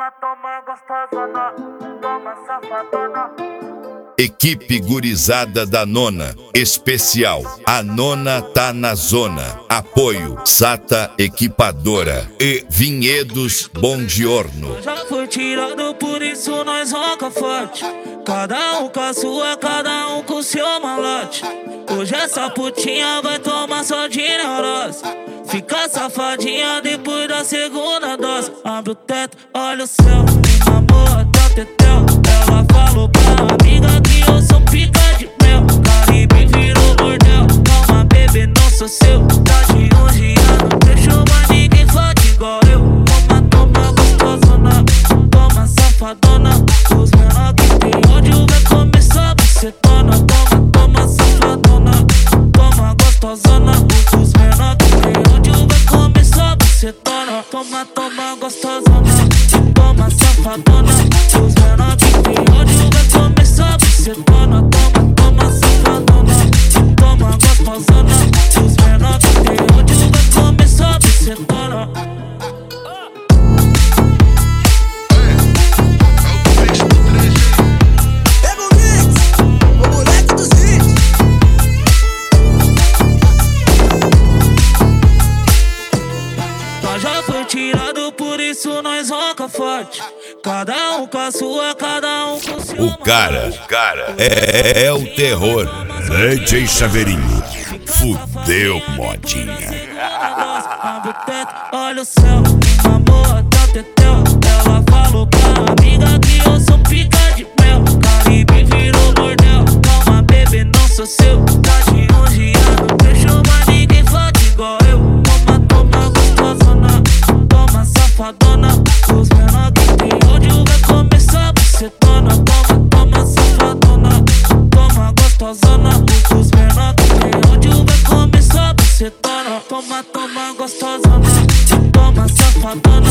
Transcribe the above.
Toma, toma gostosona, toma safadona. Equipe gurizada da Nona, especial, a Nona tá na zona. Apoio, Sata Equipadora e Vinhedos Bongiorno. Já foi tirado, por isso nós roca forte. Cada um com a sua, cada um com o seu malote. Hoje essa putinha vai tomar só de neurose. Fica safadinha depois da segunda dose. Abre o teto, olha o céu, minha amor, tá tetel. Ela falou pra amiga que eu sou pica de mel. Caribe virou bordel, calma bebê, não sou seu. Tá de hoje não deixou mais ninguém fode igual eu. Toma, toma gostosona, toma safadona. Os menor que tem ódio vai começar a bucetona. Toma, toma safadona, toma gostosona. Os menor que tem ódio vai começar a bucetona. Toma, toma gostosona, toma safadona. Os menor que tem ódio vai começar a bucetona. Toma, toma safadona, toma gostosona. Os menor que tem ódio vai começar a bucetona. Já foi tirado, por isso nós roca forte. Cada um com a sua, cada um com o seu. O cara é o terror. DJ Chaveirinho, fudeu modinha. Abre o teto, olha o céu, minha amor, tá tetel. Ela falou pra amiga que eu sou pica de mel. Caribe virou bordel, calma bebê, não sou seu. Tá de hoje não deixou mais ninguém fode igual eu. Toma, toma gostosona, toma safadona. Os menor que tem ódio vai começar a bucetona. Toma, toma safadona, toma gostosona. Os menor que tem ódio vai começar a bucetona. Toma, toma gostosona, toma safadona.